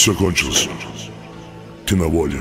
Все кончилось. Ты на воле.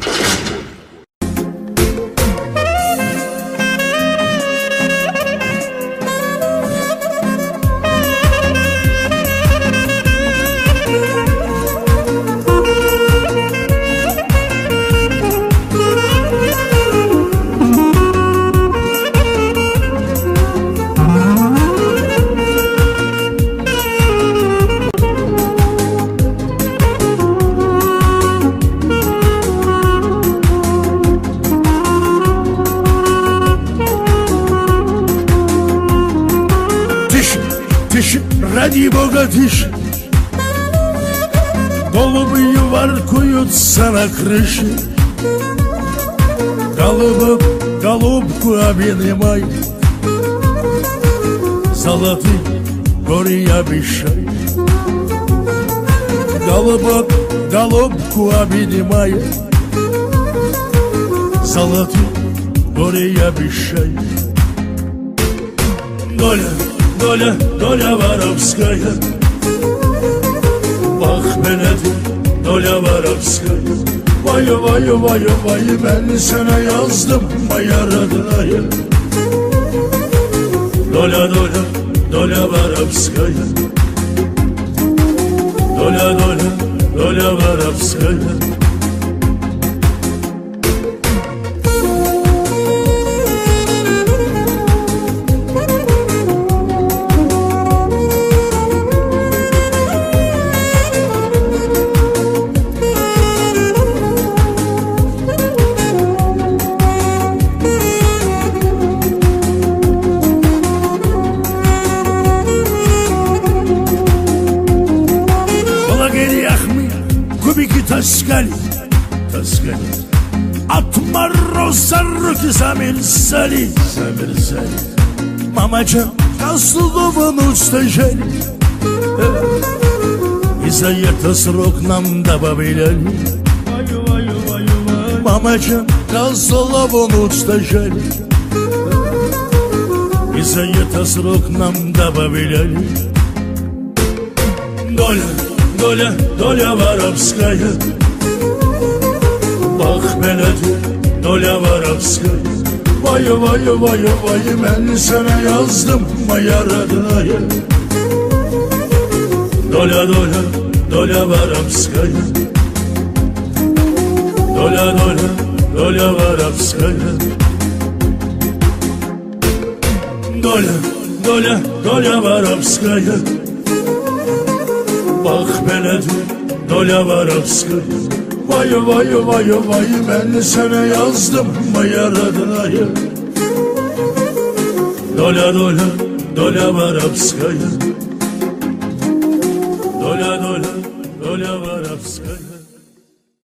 Тише, ради Бога, тише. Голуби воркуются на крыше. Голубку обнимай, золотые горы обещай. Голубку обнимай, золотые горы обещай. Доля воровская, bak benedir doля воровская. Vay ben sana yazdım yaradınayı. Doля воровская, доля воровская. Кубики таскали, от мороза руки замерзали. Мамача Козлову стажали, и за это срок нам добавляли. Мамача Козлову стажали, и за это срок нам добавляли. Доля воровская, bak benedir doля воровская. Vay ben sana yazdım yaradınayı. Доля воровская, доля воровская. Доля воровская, bak benedir doля воровская. Vay ben sana yazdım yaradınayı. Доля воровская, доля воровская.